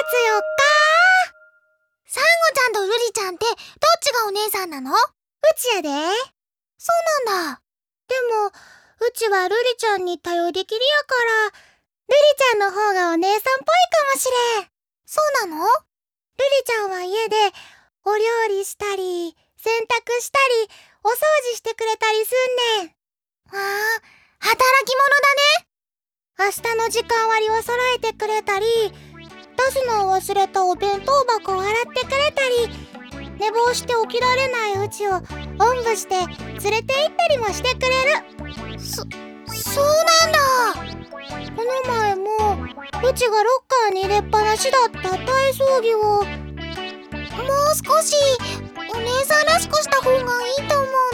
4日。サンゴちゃんとルリちゃんってどっちがお姉さんなの？うちやで。そうなんだ。でも、うちはルリちゃんに頼りきりやから、ルリちゃんの方がお姉さんっぽいかもしれん。そうなの？ルリちゃんは家でお料理したり、洗濯したり、お掃除してくれたりすんねん。働き者だね。明日の時間割を揃えてくれたり、出すのを忘れたお弁当箱を洗ってくれたり、寝坊して起きられないうちをおんぶして連れて行ったりもしてくれる。そうなんだ。この前もうちがロッカーに入れっぱなしだった体操着をもう少しお姉さんらしくした方がいいと思う。